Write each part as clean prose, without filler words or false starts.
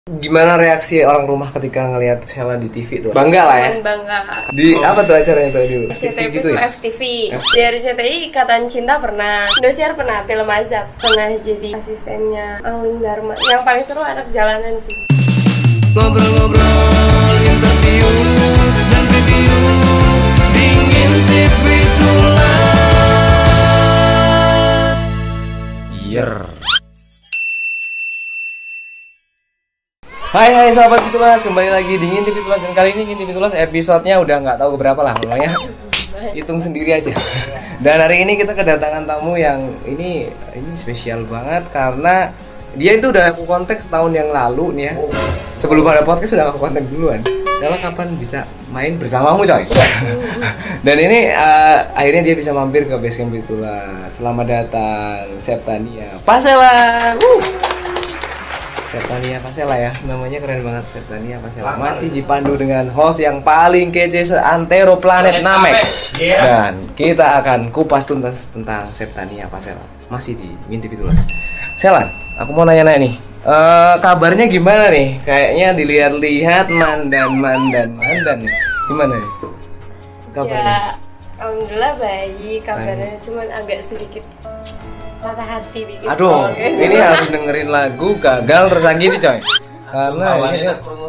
Gimana reaksi orang rumah ketika ngelihat Sheila di TV tuh? Bangga lah ya? Bangga. Di apa tuh acaranya tuh dulu? CTV gitu itu ya? FTV. Dari CTI Ikatan Cinta pernah. Indosiar pernah, film Azab. Pernah jadi asistennya Angling Dharma. Yang paling seru anak jalanan sih. Ngobrol-ngobrol, interview, dan review Dingin TV Tulas. Yer. Hai sahabat Fitulas, kembali lagi di Ngintip Fitulas. Dan kali ini Ngintip Fitulas episode-nya udah nggak tahu berapa lah, pokoknya hitung sendiri aja. Dan hari ini kita kedatangan tamu yang ini spesial banget karena dia itu udah aku kontak setahun yang lalu nih ya. Sebelum ada podcast sudah aku kontak duluan. Sheila kapan bisa main bersamamu coy? Dan ini akhirnya dia bisa mampir ke Basecamp Fitulas. Selamat datang Septania Pasela. Septania Pasela ya, namanya keren banget, Septania Pasela. Masih dipandu dengan host yang paling kece seantero planet Namek. Dan kita akan kupas tuntas tentang Septania Pasela. Masih di Ngintip Fitulas. Sheila, aku mau nanya-nanya nih. Kabarnya gimana nih? Kayaknya dilihat-lihat mandan nih. Gimana nih kabarnya? Ya, alhamdulillah baik kabarnya, cuman agak sedikit patah hati dikit. Aduh, ini harus dengerin lagu Gagal Tersakiti coy. Karena ini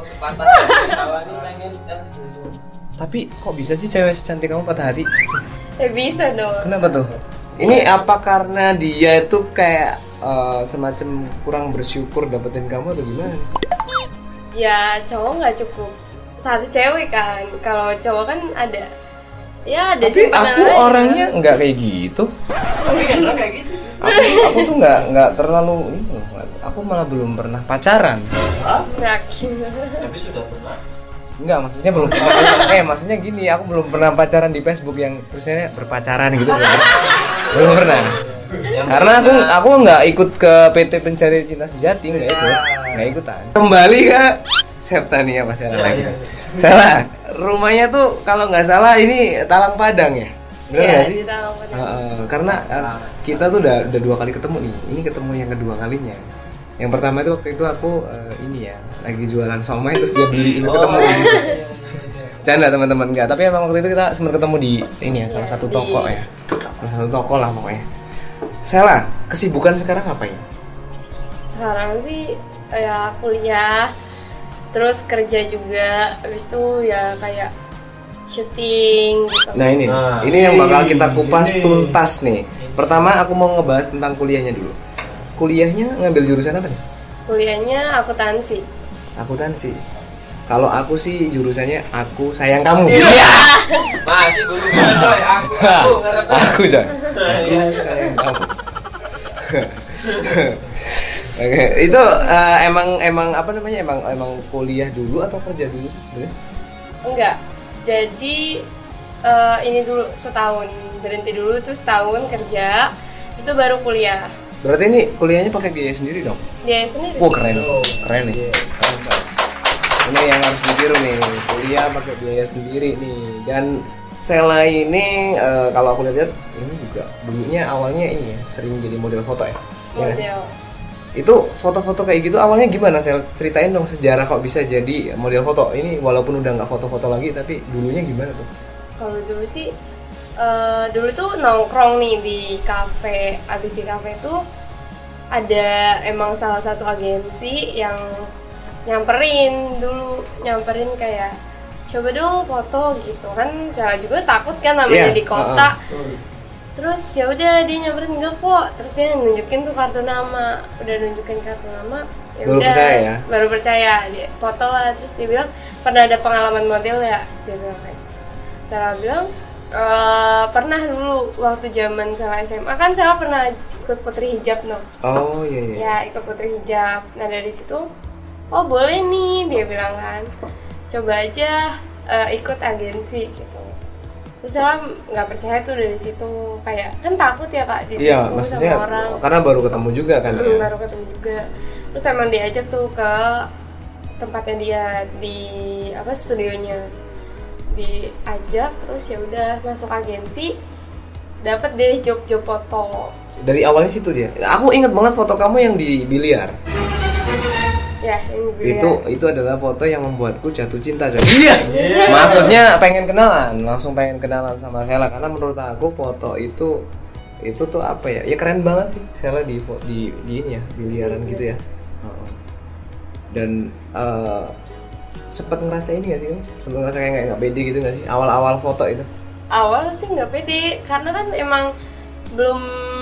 tapi kok bisa sih cewek secantik kamu patah hati? Ya bisa dong. Kenapa tuh? Ini apa karena dia itu kayak semacam kurang bersyukur dapetin kamu atau gimana? Ya cowok nggak cukup satu cewek kan. Kalau cowok kan ada. Ya ada tapi sih. aku orangnya nggak kayak gitu. Tapi kan lo kayak gitu. Aku tuh nggak terlalu ini. Aku malah belum pernah pacaran. Yakin. Tapi sudah pernah. Enggak, maksudnya belum pernah. Maksudnya gini, aku belum pernah pacaran di Facebook yang terusnya berpacaran gitu. Belum pernah. Karena aku nggak ikut ke PT Pencari Cinta Sejati, nggak ikutan. Kembali ke Septania Pasela lagi. Salah, rumahnya tuh kalau nggak salah ini Talang Padang ya. Benar nggak sih? Karena kita tuh udah 2 kali ketemu nih. Ini ketemu yang kedua kalinya. Yang pertama itu waktu itu aku ini ya lagi jualan somai terus dia beliin ketemu gitu. Canda teman-teman, enggak. Tapi emang waktu itu kita sempat ketemu di ini ya salah satu toko ya. Salah satu toko lah pokoknya. Sheila, kesibukan sekarang apa ya? Sekarang sih ya kuliah, terus kerja juga. Habis itu ya kayak syuting gitu. Nah ini yang bakal kita kupas tuntas nih. Pertama aku mau ngebahas tentang kuliahnya dulu. Kuliahnya ngambil jurusan apa nih? Kuliahnya akuntansi. Akuntansi. Kalau aku sih jurusannya Aku Sayang Kamu. Iya. Masih belum coy. Aku coy. Aku sayang kamu. Oke, itu emang apa namanya? Emang kuliah dulu atau kerja dulu sih sebenarnya? Enggak. Jadi ini dulu setahun, berhenti dulu tuh setahun kerja, habis itu baru kuliah. Berarti ini kuliahnya pakai biaya sendiri dong? Biaya sendiri. Wah keren nih. Keren banget. Ini yang harus ditiru nih, kuliah pakai biaya sendiri nih. Dan Sheila ini kalau aku lihat ini juga dulunya awalnya ini ya sering jadi model foto ya. Model. Ya, itu foto-foto kayak gitu awalnya gimana Sheila? Ceritain dong sejarah kok bisa jadi model foto. Ini walaupun udah nggak foto-foto lagi tapi dulunya gimana tuh? Kalau dulu sih dulu tuh nongkrong nih di kafe. Abis di kafe tuh ada emang salah satu agensi yang nyamperin kayak coba dong foto gitu kan. Cara juga takut kan namanya di kota. Terus ya udah dia nyamperin enggak kok. Terus dia nunjukin tuh kartu nama. Udah nunjukin kartu nama. Ya baru udah, percaya ya? Baru percaya. Dia foto lah. Terus dia bilang pernah ada pengalaman model ya? Dia bilang kayak. Saya bilang pernah dulu waktu zaman saya SMA kan saya pernah ikut Putri Hijab no. Oh iya. Ya ikut Putri Hijab. Nah dari situ, oh boleh nih dia bilang kan. Coba aja ikut agensi gitu. Terus saya nggak percaya tuh dari situ, kayak kan takut ya kak ditipu maksudnya sama orang. Karena baru ketemu juga kan. Baru ketemu juga. Terus emang diajak tuh ke tempatnya dia di studionya. Diajak terus ya udah masuk agensi, dapat deh job foto. Dari awalnya situ dia. Aku inget banget foto kamu yang di biliar. Ya, yang biliar. Itu adalah foto yang membuatku jatuh cinta. Iya. Maksudnya pengen kenalan, langsung pengen kenalan sama Sela karena menurut aku foto itu tuh apa ya? Ya keren banget sih Sela di ini ya, biliaran gitu ya. Dan sempet ngerasain nggak sih kamu? Sempet ngerasa kayak nggak pede gitu nggak sih? Awal-awal foto itu? Awal sih nggak pede karena kan emang belum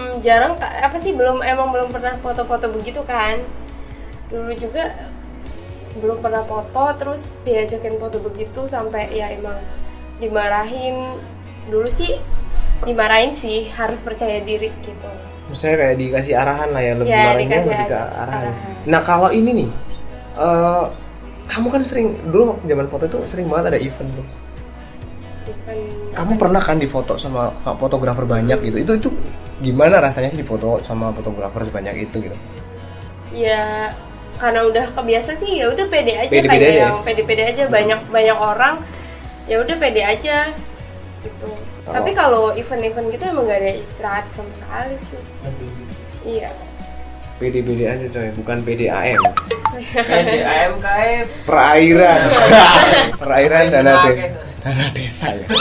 pernah foto-foto begitu kan. Dulu juga belum pernah foto, terus diajakin foto begitu sampai ya emang dimarahin. Dulu sih dimarahin sih, harus percaya diri gitu. Maksudnya kayak dikasih arahan lah ya, lebih Ya, marahinnya dikasih lebih ke arahan. arahan. Nah kalau ini nih, kamu kan sering, dulu waktu zaman foto itu sering banget ada event tuh. Kamu pernah kan difoto sama fotografer banyak gitu? Itu gimana rasanya sih difoto sama fotografer sebanyak itu gitu? Ya karena udah kebiasa sih, ya udah pede aja, Pede-pede kayak aja. yang pede-pede aja, banyak orang ya udah pede aja gitu. Tapi kalau event-event gitu emang gak ada istirahat sama sekali sih. Iya. Pede-pede aja coy, bukan PDAM. AMKF Perairan. Perairan dana desa ya.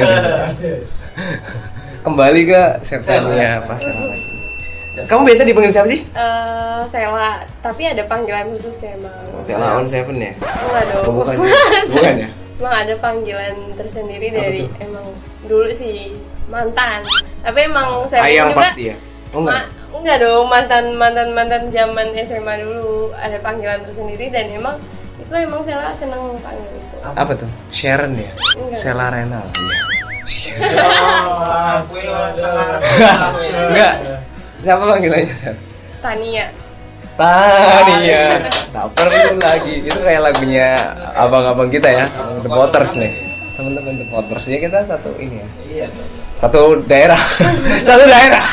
Kembali ke Septania Pasela lagi. Kamu biasa dipanggil siapa sih? Sela, tapi ada panggilan khusus ya emang. Sela on Seven ya? Enggak dong. Oh, bukan ya? Emang ada panggilan tersendiri dari emang dulu sih mantan. Tapi emang saya Ayang juga pasti ya? Oh, enggak dong, mantan zaman SMA dulu ada panggilan tersendiri dan emang itu emang Sela seneng panggil itu. Apa tuh? Sharon ya? Enggak. Sela Renal. aku ini orang sangat Enggak. Siapa panggilannya, Sel? Tania. Tania. Tak perlu lagi. Itu kayak lagunya abang-abang kita ya, The Potters nih. Teman-teman The Potters ya, kita satu ini ya. iya Satu daerah. Satu daerah.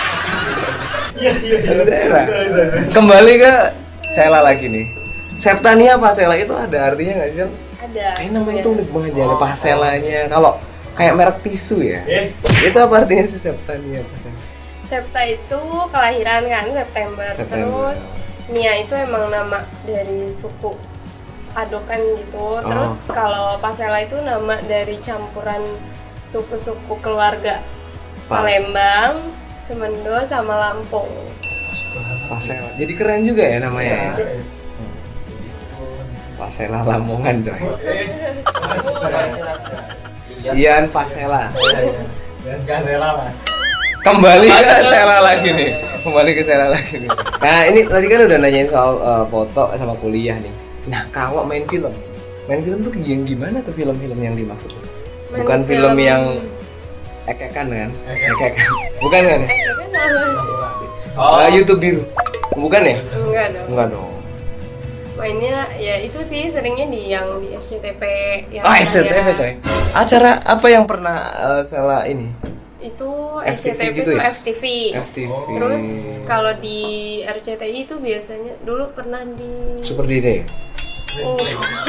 Satu daerah. Kembali ke Sela lagi nih. Septania Pasela itu ada artinya nggak sih? Sel? Ada. Kayak nama itu unik banget ya, ada Paselanya. Kalau kayak merek tisu ya. Itu apa artinya sih Septania Pasela? Septa itu kelahiran kan September. Terus Nia itu emang nama dari suku Padokan gitu. Terus kalau Pasela itu nama dari campuran suku-suku keluarga Palembang, Semendo sama Lampung. Pasela. Jadi keren juga ya namanya. Pasela Lamongan coy. Ian Pasela. dan gak rela mas Kembali ke Sela lagi nih. Nah ini tadi kan udah nanyain soal foto sama kuliah nih. Nah kalau main film tuh yang gimana tuh film-film yang dimaksud? Bukan film yang ekekan kan? Ekekan. Bukan kan? YouTube biru. Bukan ya? Enggak dong. Enggak dong. Mainnya ya itu sih seringnya di SCTV yang SCTV coy. Acara apa yang pernah Sela ini? Itu FTV SCTV gitu itu ya? FTV. FTV. Terus kalau di RCTI itu biasanya dulu pernah di Super Dede. Oh,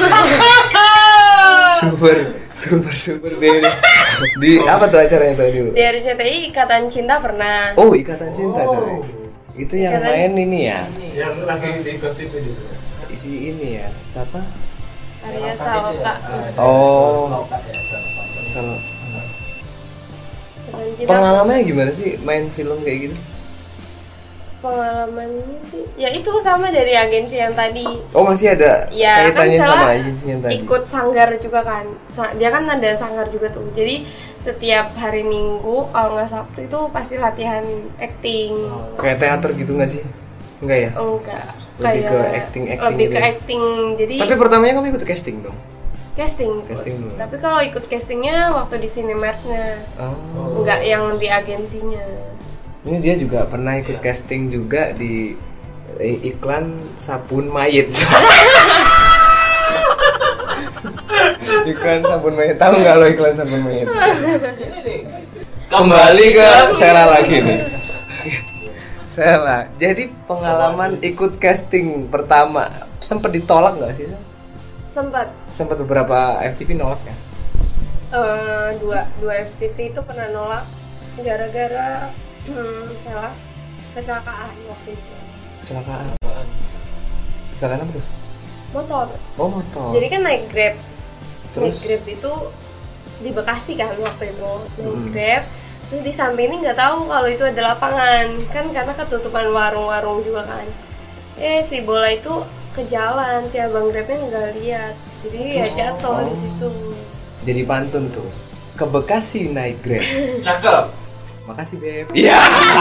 Super Dede. Di apa tuh acaranya tuh dulu? di RCTI Ikatan Cinta pernah. Oh, Ikatan Cinta coy. Itu yang Ikatan- main ini ya. yang lagi di gosip itu Isi ini ya. Siapa? Arya Saloka. Oh. Kalau Ikatan Cinta. pengalamannya gimana sih main film kayak gitu? Pengalamannya sih ya itu sama dari agensi yang tadi. Oh, masih ada Ya kan kaitannya sama Sela agensinya tadi. ikut sanggar juga kan. Dia kan ada sanggar juga tuh. Jadi setiap hari Minggu kalau nggak Sabtu itu pasti latihan acting. Kayak teater gitu nggak sih? Enggak ya? Enggak. Lebih Kayak ke acting lebih gitu ke ya? acting. Jadi Tapi pertamanya kamu ikut casting dong? casting. Casting dulu. Tapi kalau ikut castingnya waktu di Cinemark-nya, Oh. enggak yang di agensinya. Ini dia juga pernah ikut casting juga di iklan sabun mayit. Iklan sabun mayit. Tahu nggak lo iklan sabun mayit? Kembali ke Sela lagi nih. Sela. Jadi pengalaman ikut casting pertama sempat ditolak nggak sih? Sempat beberapa FTV nolak ya? Dua FTV itu pernah nolak gara-gara salah kecelakaan waktu itu. Kecelakaan. Kecelakaan apa tuh? motor. Oh, motor. Jadi kan naik Grab. Naik Terus? Grab itu di Bekasi kan waktu itu. Naik Hmm. Grab. Terus di samping ini nggak tahu kalau itu ada lapangan. Kan karena ketutupan warung-warung juga kan. Si bola itu ke jalan, si abang Grabnya nggak lihat. Jadi ya Terus? jatuh di Oh. situ. Jadi pantun tuh. Ke Bekasi naik Grab. Cakep. Makasih, Beb. Iya.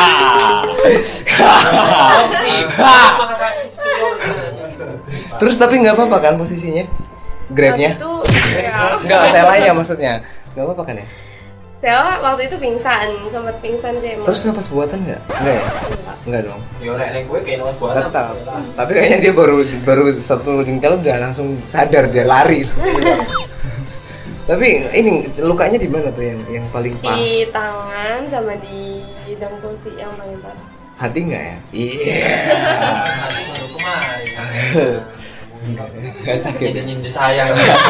Terus tapi nggak apa-apa kan posisinya? Grabnya? Waktu itu ya. Nggak, saya lainnya maksudnya. Nggak apa-apa kan ya? Saya waktu itu pingsan, sempat pingsan sih emang. Terus napas buatan nggak? Nggak ya? Enggak. Nggak dong. Yo nek gue kayak nomor buat Tetap. Tapi kayaknya dia baru satu jengkel udah langsung sadar dia lari. Tapi ini lukanya di mana tuh yang paling parah? Di tangan sama di dengkul sih yang paling parah. Hati nggak ya? Iya. baru kemarin. Nggak sakit. Jadi nyindir saya.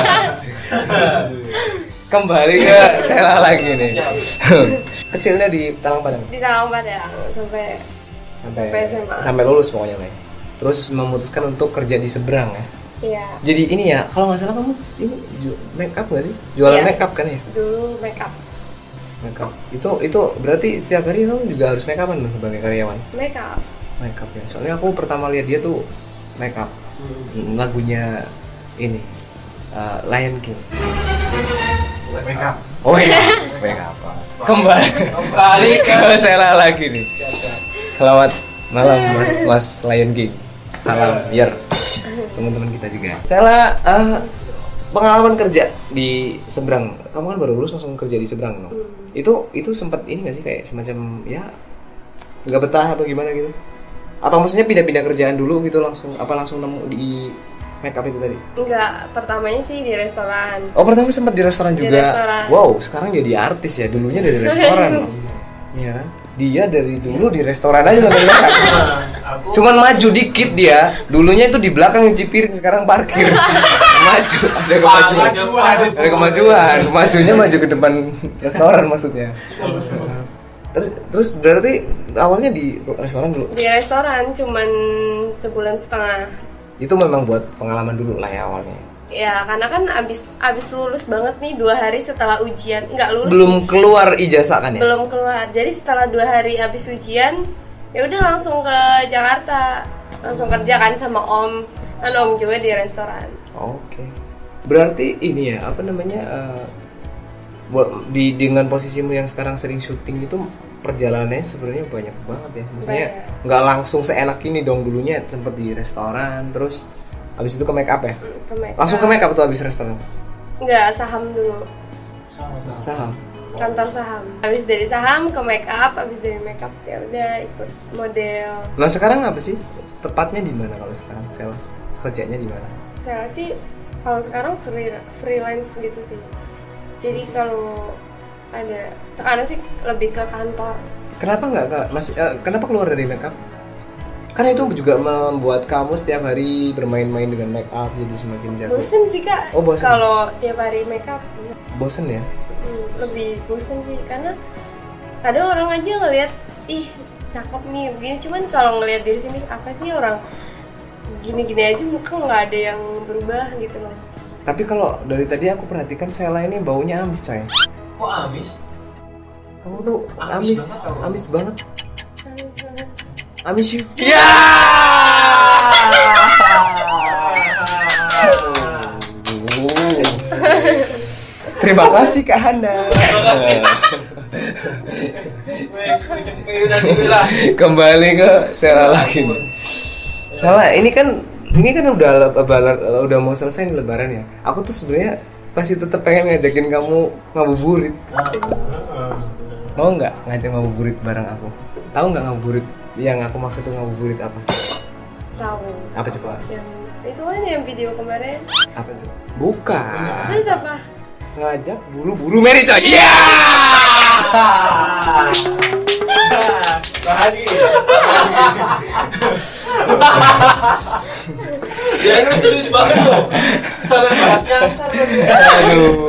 Kembali ke Sela lagi nih. Kecilnya di Talang Padang. Di Talang Padang sampai SMA. Sampai lulus pokoknya lah. Terus memutuskan untuk kerja di seberang ya. Iya. Jadi ini ya, kalau nggak salah kamu ini make up nggak sih? Jualan Iya. make up kan ya? Dulu make up. Make up. Itu berarti setiap hari kamu juga harus make upan dong sebagai karyawan. Make up. Make up ya. Soalnya aku pertama lihat dia tuh make up. Lagunya ini Lion King. Make up. Oh iya. Make up. Kembali ke Sela lagi nih. Selamat malam Mas Lion King. Salam biar teman-teman kita juga. Sela pengalaman kerja di seberang. Kamu kan baru lulus langsung kerja di seberang dong. Itu sempat ini nggak sih kayak semacam ya nggak betah atau gimana gitu? Atau maksudnya pindah-pindah kerjaan dulu gitu langsung nemu di make up itu tadi? Enggak, pertamanya sih di restoran. Oh pertama sempat di restoran Di juga. restoran. Wow sekarang jadi artis ya, dulunya dari restoran. Iya kan? Dia dari dulu di restoran aja sampai sekarang. Cuman maju dikit dia. Dulunya itu di belakang nyuci piring, sekarang parkir. Maju, ada kemajuan. Ada kemajuan. Majunya maju ke depan restoran maksudnya. Terus berarti awalnya di restoran dulu. Di restoran cuman sebulan setengah. Itu memang buat pengalaman dulu lah ya awalnya. Ya karena kan abis lulus banget nih 2 hari setelah ujian. Enggak lulus. Belum keluar ijazah kan ya? Belum keluar. Jadi setelah 2 hari abis ujian, ya udah langsung ke Jakarta, langsung kerja kan sama Om. Kan Om juga di restoran. Oke. Berarti ini ya apa namanya dengan posisimu yang sekarang sering syuting itu perjalanannya sebenarnya banyak banget ya. Maksudnya nggak langsung seenak ini dong, dulunya sempet di restoran, terus habis itu ke make up ya? Ke make up. Langsung ke make up tuh habis restoran? Enggak, saham dulu. Saham. Kantor saham. Habis dari saham ke make up, habis dari make up ya udah ikut model. Nah sekarang apa sih? Tepatnya di mana kalau sekarang? Sela kerjanya di mana? Saya sih kalau sekarang freelance gitu sih. Jadi kalau ada sekarang sih lebih ke kantor. Kenapa nggak kenapa keluar dari make up? Karena itu juga membuat kamu setiap hari bermain-main dengan make up jadi semakin jago. Bosen sih kak. Oh, bosen. Kalau tiap hari make up Bosen ya? lebih bosen sih karena kadang orang aja ngelihat ih cakep nih begini, cuman kalau ngelihat dari sini apa sih orang gini-gini aja muka nggak ada yang berubah gitu loh. Tapi kalau dari tadi aku perhatikan Sela ini baunya amis coy. Kok amis? Kamu tuh Amis amis banget banget. Halus banget. Amis you. Ya. Terima kasih Kak Hana. Kembali ke Sela lagi. Sela, ini kan udah mau selesai nih Lebaran ya. Aku tuh sebenarnya masih tetap pengen ngajakin kamu ngabuburit. Mau nggak ngajak ngabuburit bareng aku? Tahu nggak ngabuburit? Yang aku maksud tuh ngabuburit apa? Tahu. Apa coba? Yang itu kan yang video kemarin. Apa itu? Bukan. Terus apa? Ngajak buru-buru Mary coy. Iya. Ya ini serius banget loh. Sampai bahas kasar lagi. Aduh.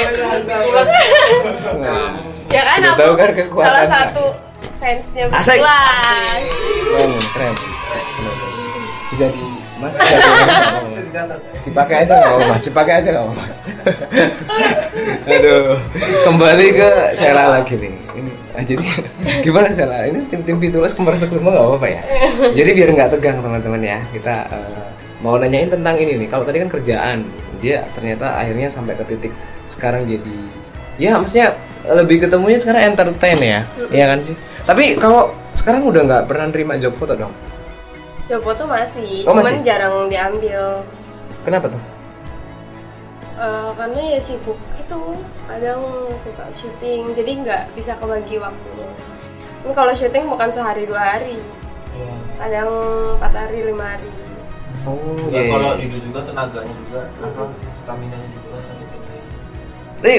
Ya kan Udah aku tahu kan kekuatan salah saya. satu fansnya Asik. Butlan. Keren. Bisa Mas, dipakai aja nggak apa mas, dipakai aja nggak apa mas. Aduh, kembali ke Sela lagi nih. Ini, jadi gimana Sela? Ini tim Pitulas kemeresek semua nggak apa-apa ya? Jadi biar nggak tegang teman-teman ya, kita mau nanyain tentang ini nih. Kalau tadi kan kerjaan, dia ternyata akhirnya sampai ke titik sekarang jadi, ya maksudnya lebih ketemunya sekarang entertain ya, iya kan sih. Tapi kalau sekarang udah nggak pernah nerima job foto dong? Job foto masih, Oh, cuman masih? jarang diambil. Kenapa tuh? Karena ya sibuk itu, kadang suka syuting, jadi nggak bisa kebagi waktunya. Ini kalau syuting bukan sehari 2 hari, kadang 4 hari 5 hari. Oh, Juga kalau itu juga tenaganya juga, stamina-nya juga. Tapi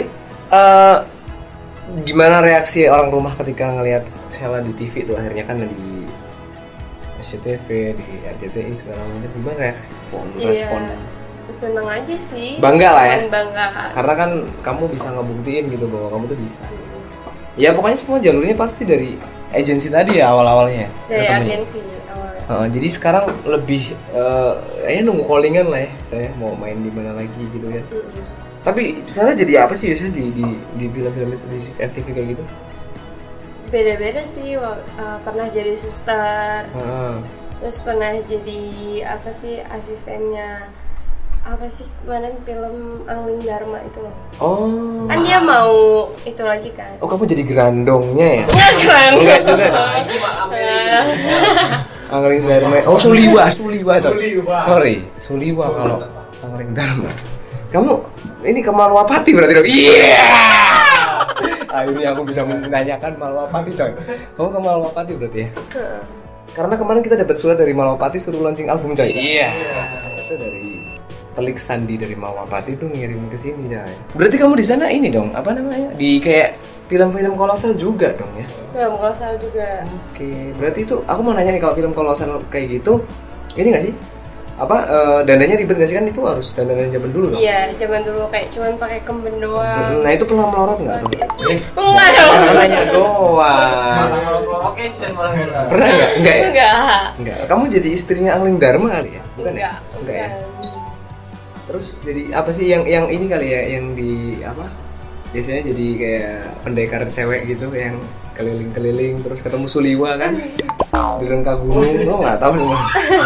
gimana reaksi orang rumah ketika ngelihat Sela di TV tuh, akhirnya kan di SCTV, di RCTI segala macam, gimana reaksi? Respon? Seneng aja sih. Bangga lah ya? Cuman bangga. Karena kan kamu bisa ngebuktiin gitu bahwa kamu tuh bisa. Ya pokoknya semua jalurnya pasti dari agensi tadi ya awal-awalnya. Dari ketemunya. agensi awalnya. Jadi sekarang lebih nunggu callingan lah ya, saya mau main di mana lagi gitu ya. Tapi misalnya jadi apa sih biasanya di film-film di FTV kayak gitu? Beda-beda sih, pernah jadi suster, Heeh. terus pernah jadi apa sih asistennya, apa sih kemarin film Angling Dharma itu loh. Oh. Kan dia mau itu lagi kan. Oh, kamu jadi gerandongnya ya? Enggak keren. Enggak juga dong. Ini mah Amerika. Angling Dharma. Oh, Suliwa. Sorry. Suliwa Oh, kalau Angling Dharma. Kamu ini ke Malwapati berarti dong? Iya. Ini aku bisa menanyakan Malwapati coy. Kamu ke Malwapati berarti ya? Karena kemarin kita dapat surat dari Malwapati suruh launching album coy. Iya. Itu dari Pelik Sandi dari Malwapati tuh ngirim ke sini coy. Berarti kamu di sana ini dong, apa namanya? Di kayak film-film kolosal juga dong ya? Film kolosal juga. Oke, berarti itu aku mau nanya nih, kalau film kolosal kayak gitu, ini nggak sih? Apa dananya ribet nggak sih, kan itu harus dandan zaman dulu dong? Iya, zaman dulu kayak cuman pakai kemben doang. Nah itu pernah melorot nggak tuh? Enggak dong. Nanya doang. Oke, sen malah enggak. Pernah nggak? Enggak ya? Enggak. Kamu jadi istrinya Angling Dharma kali ya? Bukan ya? Enggak. Enggak ya? Terus jadi apa sih yang ini kali ya, yang di apa? Biasanya jadi kayak pendekar cewek gitu yang keliling-keliling terus ketemu Suliwa kan di rengka gunung. Lo nggak tahu semua?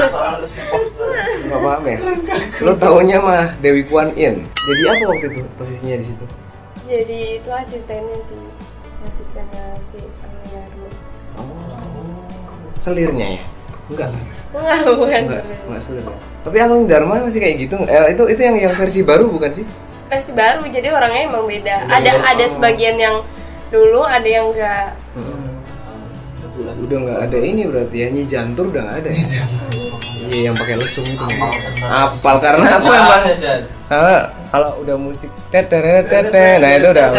Nggak paham ya? Lo taunya mah Dewi Kwan Yin. Jadi apa waktu itu posisinya di situ? Jadi itu asistennya sih, asistennya si Angling Dharma. Oh, selirnya ya? Enggak. Bukan. Enggak selir ya. Tapi Angling Dharma masih kayak gitu. Itu yang versi baru bukan sih? Versi baru, jadi orangnya emang beda. Ada sebagian yang dulu, ada yang enggak. Udah nggak ada ini berarti ya, Nyi Jantur udah nggak ada. Iya, yang pakai lesung itu. Apal karena apa emang? Kalau udah musik tete, nah itu udah.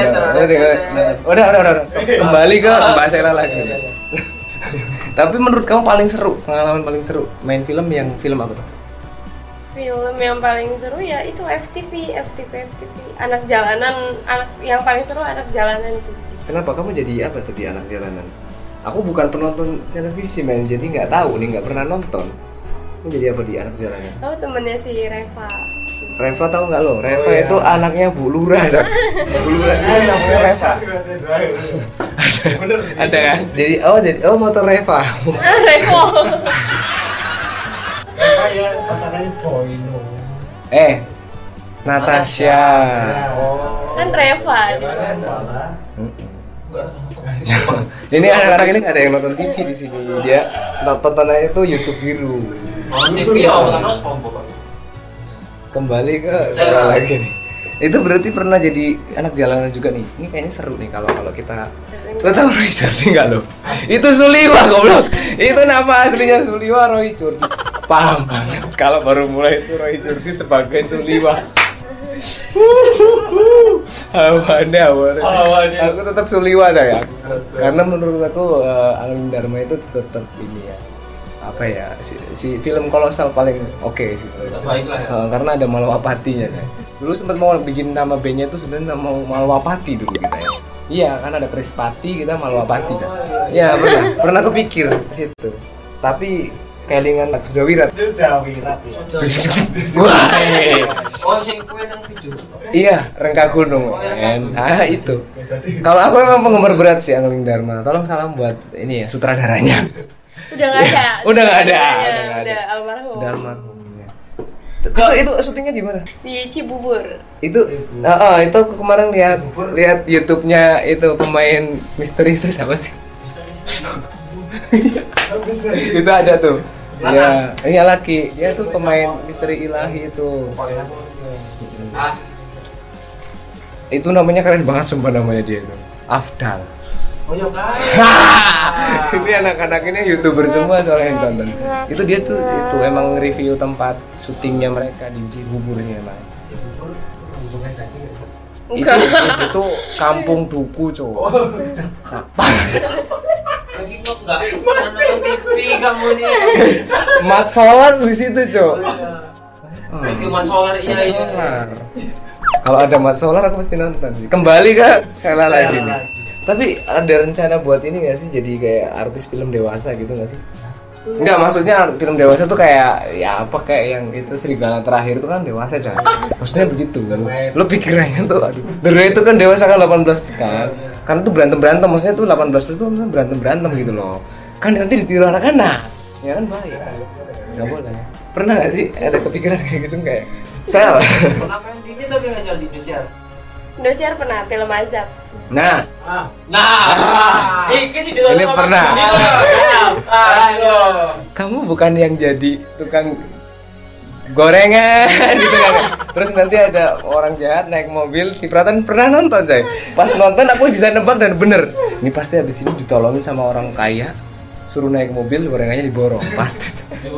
Kembali ke Mbak Sela lagi. Tapi menurut kamu paling seru, pengalaman paling seru main film yang film apa tuh? Film yang paling seru ya itu FTV. Anak jalanan, yang paling seru anak jalanan sih. Kenapa kamu jadi apa tuh di anak jalanan? Aku bukan penonton televisi men, jadi nggak tahu nih, nggak pernah nonton. Kamu jadi apa di anak jalanan? Tahu temennya si Reva. Reva tahu nggak lo? Reva itu anaknya Bu Lurah. Bu Lurah itu namanya Reva. Ada kan? Jadi motor Reva. Revo. Ya pasangannya Boino. Natasha. Kan Reva. Ini anak-anak ini nggak ada yang nonton TV di sini. Dia tontonannya itu YouTube biru. TV ya, karena SpongeBob. Kembali ke Sela lagi nih. Itu berarti pernah jadi anak jalanan juga nih. Ini kayaknya seru nih kalau kita. Lo tau Roy Jordi nggak lo? Itu Suliwa goblok. Itu nama aslinya Suliwa, Roy Jordi. Paham banget kalau baru mulai itu Roy Jordi sebagai Suliwa. Hawane. Aku tetap Suliwa saya. Karena menurut aku Angling Dharma itu tetap ini ya. Apa ya, si film kolosal paling oke sih. Terbaik lah ya. Karena ada Malwapatinya saya. Dulu sempat mau bikin nama bandnya itu sebenarnya nama Malwapati dulu kita ya. Iya, kan ada Krispati, kita Malwapati kan. Iya, pernah kepikir ke situ. Tapi kelingan sudah wirat. Sudah wirat ya. Wah. Oh, sing kue nang video. Iya, Rengka Gunung. Itu. Kalau aku memang penggemar berat sih Angling Dharma. Tolong salam buat ini ya sutradaranya. Udah nggak ada. Udah nggak ada. Udah almarhum. Udah almarhum. Itu syutingnya di mana? Di Cibubur. Itu aku kemarin lihat YouTube-nya itu pemain misteri itu siapa sih? Itu ada tuh. Iya, ini laki. Dia tuh pemain misteri ilahi itu. Itu namanya keren banget sumpah namanya dia itu. Afdal. Oh ya kan. Ini anak-anak ini YouTuber semua soalnya yang tonton. Itu dia tuh itu emang review tempat syutingnya mereka di Cibuburnya emang. Itu kampung duku, cowok. Lagi kok enggak nonton TV kamu nih. Mat solar di situ, cowok. Mat solar iya. Solar. Kalau ada mat solar aku pasti nonton sih. Kembali ke Sela lagi nih. Tapi ada rencana buat ini nggak sih jadi kayak artis film dewasa gitu nggak sih? Enggak, maksudnya film dewasa tuh kayak ya apa kayak yang itu Serigala Terakhir itu kan dewasa coy. Maksudnya begitu kan. Lo pikirannya tuh aduh. Dari itu kan dewasa kan 18 kan. Kan tuh berantem-berantem maksudnya tuh 18 plus tuh maksudnya berantem-berantem gitu loh. Kan nanti ditiru anak-anak. Ya kan bahaya. Enggak boleh. Pernah nggak sih ada kepikiran kayak gitu kayak Sel? Pernah main TV tapi nggak di Indonesia. Indosiar pernah film Azab. Nah, Ini pernah. Ayo. Kamu bukan yang jadi tukang gorengan gitu kan. Terus nanti ada orang jahat naik mobil cipratan, pernah nonton coy. Pas nonton aku bisa nebak dan bener. Ini pasti habis ini ditolongin sama orang kaya, suruh naik mobil gorengannya diborong pasti.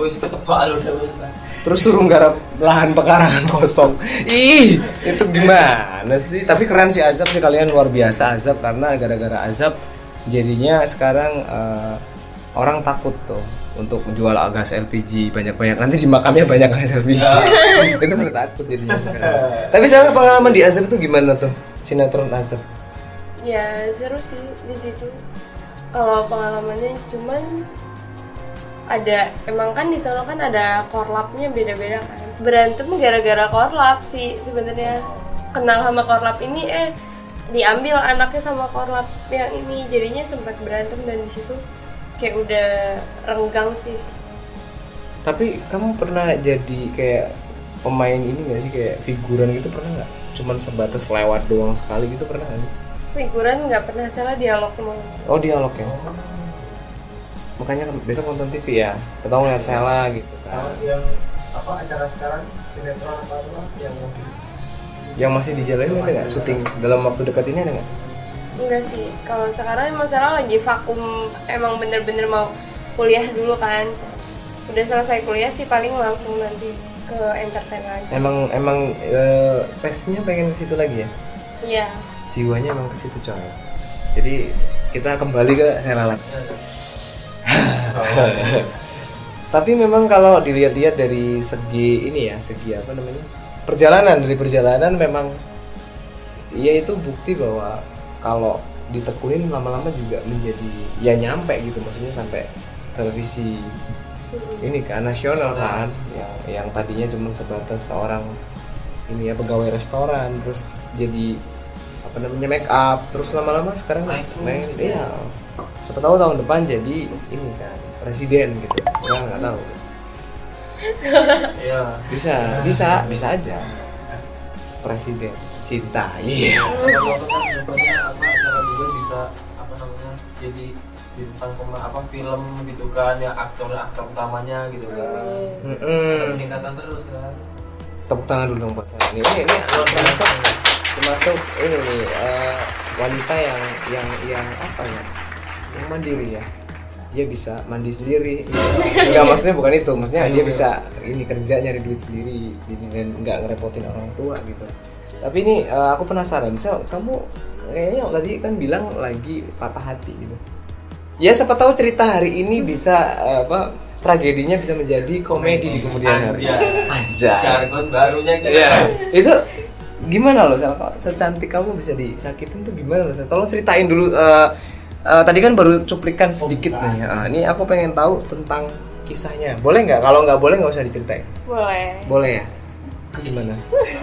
Terus suruh garap lahan pekarangan kosong. Ih, itu gimana sih? Tapi keren sih Azab sih, kalian luar biasa Azab, karena gara-gara Azab jadinya sekarang orang takut tuh untuk menjual gas LPG banyak-banyak. Nanti di makamnya banyak gas LPG. Itu pada takut jadinya sekarang. Tapi sekarang pengalaman di Azab itu gimana tuh? Sinetron Azab. Ya seru sih di situ. Kalau pengalamannya cuman ada emang kan di sana kan ada korlapnya beda-beda kan. Berantem gara-gara korlap sih sebenarnya. Kenal sama korlap ini diambil anaknya sama korlap yang ini, jadinya sempat berantem dan di situ kayak udah renggang sih. Tapi kamu pernah jadi kayak pemain ini nggak sih, kayak figuran gitu pernah nggak? Cuman sebatas lewat doang sekali gitu pernah nggak sih? Figuran nggak pernah, salah dialog mulu. Oh dialog ya. Makanya besok nonton TV ya, kita ngeliat Sela gitu kan. Yang apa acara sekarang sinetron apa yang masih dijalanin ada nggak syuting dalam waktu dekat ini ada nggak? Enggak sih, kalau sekarang emang Sarah lagi vakum, emang bener-bener mau kuliah dulu kan. Udah selesai kuliah sih paling langsung nanti ke entertain lagi. Emang passionnya pengen ke situ lagi ya? Iya. Jiwanya emang ke situ coy. Jadi kita kembali ke Sela lagi. Tapi memang kalau dilihat-lihat dari segi ini ya, segi apa namanya, perjalanan memang ya itu bukti bahwa kalau ditekunin lama-lama juga menjadi ya nyampe gitu, maksudnya sampai televisi ini kan nasional kan, yang tadinya cuma sebatas seorang ini ya pegawai restoran, terus jadi apa namanya make up, terus lama-lama sekarang main iya. Siapa tahu tahun depan jadi ini kan presiden gitu, ya nggak tahu. Iya. Bisa aja presiden cinta. Iya. Sama kan kedepannya apa Sarah juga bisa apa namanya jadi bintang film gitu kan, ya aktor utamanya gitu kan. Peningkatan terus kan. Tepuk tangan dulu dong buat saya. Ini termasuk ini nih wanita yang apa ya? Yang mandiri ya. Dia bisa mandi sendiri. Enggak, maksudnya bukan itu, maksudnya dia bisa ini kerja nyari duit sendiri, jadi dan nggak ngerepotin orang tua gitu. Tapi ini aku penasaran, Sel, kamu kayaknya tadi kan bilang lagi patah hati gitu. Ya siapa tahu cerita hari ini bisa tragedinya bisa menjadi komedi di kemudian hari. Aja. Jargon barunya gitu. Iya. Itu gimana loh, Sel? Secantik kamu bisa disakitin tuh gimana loh, Sel? Tolong ceritain dulu. Tadi kan baru cuplikan sedikit nih. Ini aku pengen tahu tentang kisahnya. Boleh nggak? Kalau nggak boleh nggak usah diceritain. Boleh. Boleh ya? Gimana?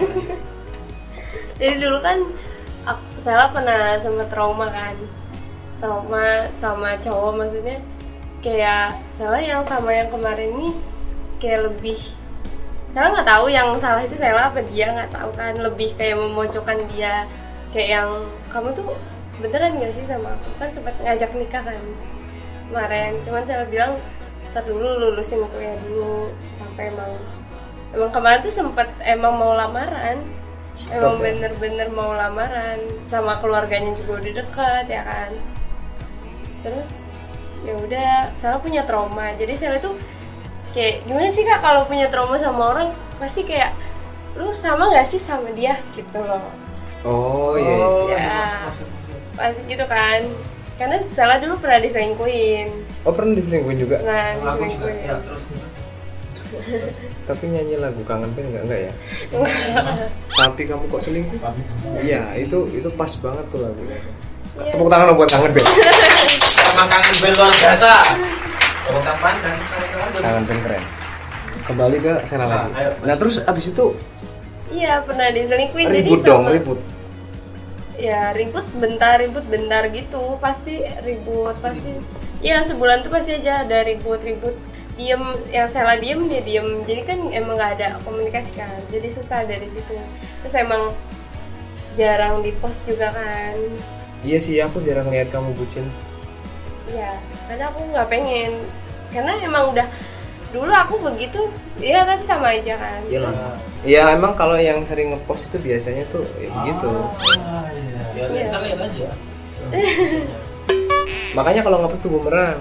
Jadi dulu kan Sela pernah sempet trauma kan, trauma sama cowok, maksudnya kayak Sela yang sama yang kemarin ini kayak lebih, Sela nggak tahu yang salah itu Sela apa dia, nggak tahu kan, lebih kayak memojokkan dia, kayak yang kamu tuh beneran nggak sih sama aku, kan sempat ngajak nikah kan kemarin, cuman Sela bilang ntar dulu lulusin kuliah dulu, sampai emang kemarin tuh sempet emang mau lamaran. Emang bener-bener mau lamaran, sama keluarganya juga udah deket ya kan. Terus ya udah, Sela punya trauma. Jadi Sela tuh kayak gimana sih Kak kalau punya trauma sama orang, pasti kayak lu sama nggak sih sama dia gitu loh. Oh iya. Ya pasti gitu kan. Karena Sela dulu pernah diselingkuhin. Oh pernah diselingkuhin juga? Nah, Aku juga diselingkuhin. ya, terus Tapi nyanyi lagu Kangen Band enggak ya? Tapi kamu kok selingkuh? Iya, itu pas banget tuh lagunya. Iya. Tepuk tangan dong buat Kangen Band. emang kangen band luar biasa. Kalau kapan kan Kangen Band keren. Kembali ke Sela lagi. Nah terus abis itu Iya pernah diselingkuhin. ribut jadi dong, sama- ribut. Ya ribut bentar gitu, pasti ribut, pasti ya sebulan tuh pasti aja ada ribut, diem, yang Sela diem dia diem, jadi kan emang nggak ada komunikasi kan, jadi susah dari situ. Terus emang jarang di post juga kan, Iya sih, aku jarang lihat kamu bucin. ya karena aku nggak pengen, karena emang udah dulu aku begitu, ya tapi sama aja kan. Iyalah. Terus, Iya emang kalau yang sering ngepost itu biasanya tuh ya begitu. ya Iya. kita lihat aja. Makanya kalau ngepost tuh bumerang.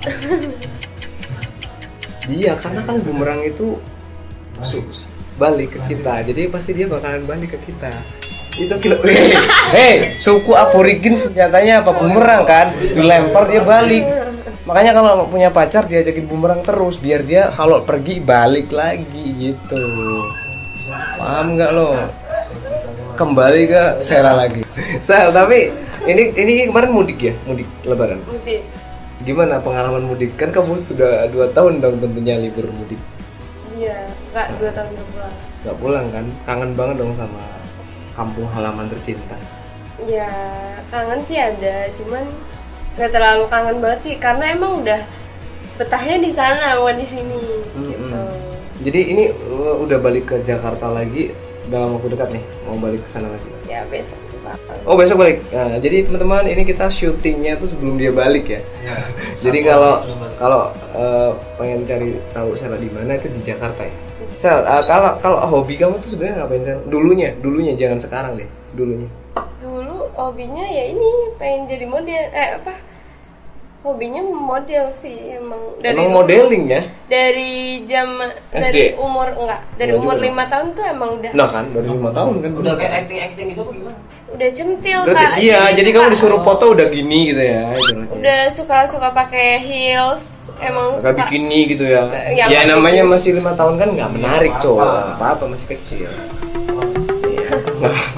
Iya, karena kan bumerang itu balik ke kita. Jadi pasti dia bakalan balik ke kita. Itu kilo. Suku aborigin senjatanya apa? Bumerang kan? Dilempar dia balik. Makanya kalau punya pacar diajakin bumerang terus biar dia kalau pergi balik lagi gitu. Paham nggak lo? Kembali ke Sela lagi. Sel, tapi ini kemarin mudik ya? Mudik lebaran. Mudik. Gimana pengalaman mudik? Kan kamu sudah 2 tahun dong tentunya libur mudik. Iya, nggak 2 tahun berbulan. Gak pulang kan? Kangen banget dong sama kampung halaman tercinta. Ya kangen sih ada, cuman nggak terlalu kangen banget sih, karena emang udah betahnya di sana bukan di sini. Gitu. Jadi ini udah balik ke Jakarta lagi dalam waktu dekat nih, mau balik ke sana lagi. Ya besok Pak. Oh besok balik. Nah, jadi teman-teman ini kita syutingnya tuh sebelum dia balik ya. Jadi kalau pengen cari tahu Sela di mana itu di Jakarta ya. Sel, kalau hobi kamu tuh sebenarnya ngapain Sel? Dulunya jangan sekarang deh. Dulunya. Dulu hobinya ya ini pengen jadi model, hobinya model sih emang. Emang dulu, modeling ya? Dari SD? umur dari Enggak umur juga 5 tahun tuh emang udah Nah kan baru 5 tahun kan. Udah kayak acting gitu apa gimana? udah centil Berarti, Kak. iya, jadi suka- kamu disuruh foto udah gini gitu ya. ibaratnya. udah suka pakai heels, emang Agak suka. bikini gitu ya. Ya, Ya, masih namanya kecil. masih 5 tahun kan nggak menarik Iya, cowok. apa-apa. Apa-apa masih kecil. Iya. nggak apa-apa.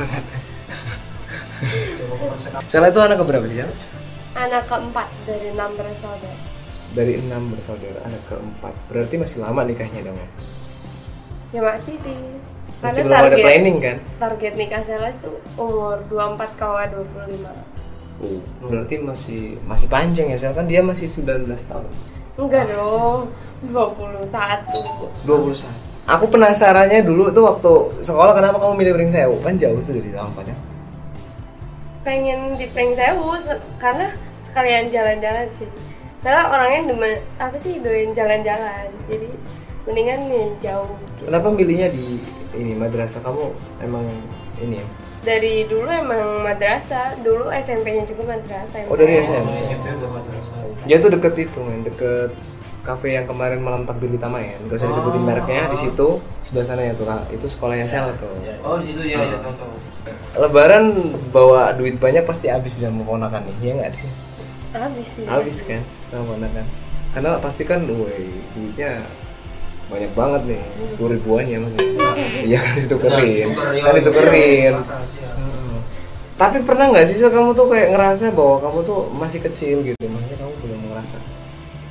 Sela itu anak keberapa sih? Sel? Anak keempat dari 6 bersaudara. Dari 6 bersaudara, anak keempat. Berarti masih lama nikahnya dong ya? Ya masih sih. Masih belum ada planning kan? Target nikah Sela itu umur 24 kawa 25. Berarti masih panjang ya Sel, kan dia masih 19 tahun. Enggak dong, 21. 21. Aku penasarannya dulu tuh waktu sekolah kenapa kamu milih Pringsewu? Kan jauh tuh dari Lampanya. Pengen di Pringsewu karena sekalian jalan-jalan sih. Saya orangnya doyan jalan-jalan. Jadi mendingan nih jauh. Gitu. Kenapa milihnya di ini madrasah? Kamu emang ini ya? Dari dulu emang madrasah, dulu SMP-nya juga madrasah. Oh dari SMP. SMP udah madrasah. Dia tuh deket itu men, deket kafe yang kemarin malam takbir di Taman ya. Gak usah disebutin mereknya, di situ sebelah sana ya tuh. Itu sekolahnya Sel tuh. Oh di situ ya, ya tahu. Lebaran bawa duit banyak pasti habis dan mau ponakan nih, iya nggak sih? Habis sih. Habis kan, sama ponakan. Karena pasti kan, woi duitnya banyak banget nih, 10 ribuan ya maksudnya. Iya kan ditukerin, kan ditukerin. Tapi pernah nggak sih Sel, kamu tuh kayak ngerasa bahwa kamu tuh masih kecil gitu, maksudnya kamu belum ngerasa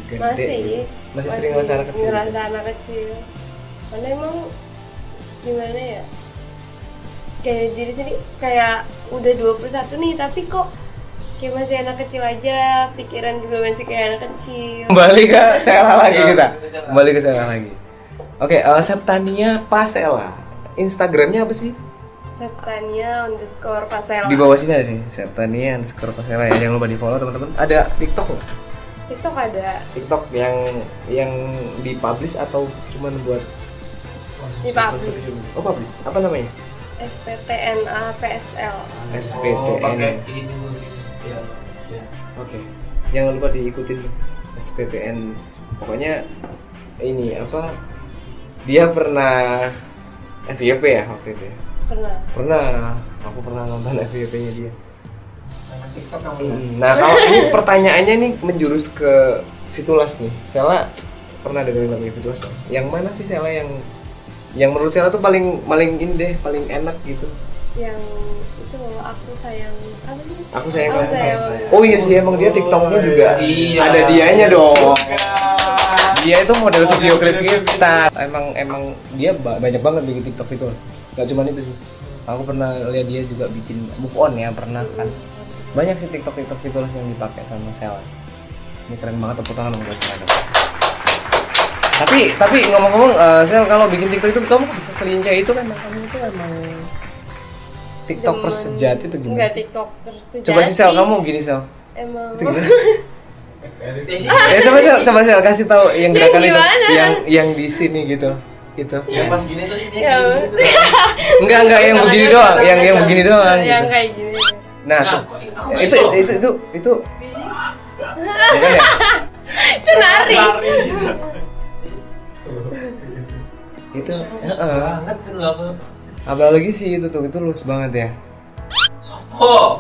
gede. Masih sering ngerasa anak kecil. Ngerasa anak kecil. Karena emang gimana ya? Kayak diri sini kayak udah 21 nih, tapi kok kayak masih anak kecil aja, pikiran juga masih kayak anak kecil. Kembali ke Sela lagi kita. Kembali ke Sela lagi. Oke, Septania Pasela. Instagramnya apa sih? Septania_Pasela. Di bawah sini ada nih, Septania_Pasela ya. Jangan lupa di follow teman-teman. Ada TikTok nggak? TikTok ada. TikTok yang dipublish atau cuman buat Dipublish. Oh, publish. Apa namanya? SPTNAPSL. SPTN. Ya. Oke. Jangan lupa diikutin SPTN. Pokoknya ini apa? Dia pernah FYP ya waktu itu ya? Pernah. Aku pernah nonton FYP-nya dia. TikTok kamu. Nah, kalau ini pertanyaannya nih menjurus ke Fitulas nih. Sela pernah dengerin lagunya Fitulas dong? Yang mana sih Sela yang menurut Sela tuh paling ini deh, paling enak gitu? Yang itu aku sayang apa nih? Aku sayang Aku sayang. sayang. Oh iya sih, emang dia TikToknya juga Iya. ada dianya dong. Dia itu model video klip kita. Emang dia banyak banget bikin TikTok itu. Gak cuma itu sih. Aku pernah lihat dia juga bikin Move On ya, pernah kan. Banyak sih TikTok itu yang dipakai sama Sela. Ini keren banget, tepuk tangan buat Sela. Tapi ngomong-ngomong, Sel, kalau bikin TikTok itu kamu bisa selincah itu kan? Kamu itu emang TikToker sejati itu gimana? Enggak sih? TikToker sejati. Coba sih Sel, kamu gini Sel. Emang. Itu gimana? Coba Sel kasih tahu yang gerakan itu, yang di sini gitu. Yang pas gini tuh ini. Ya. Enggak yang begini doang, yang begini doang. Yang Gitu. kayak gini. Nah, tuh. Itu bukan ya? Itu nari. Itu Banget kan lo. apalagi sih itu luas banget ya. Oh.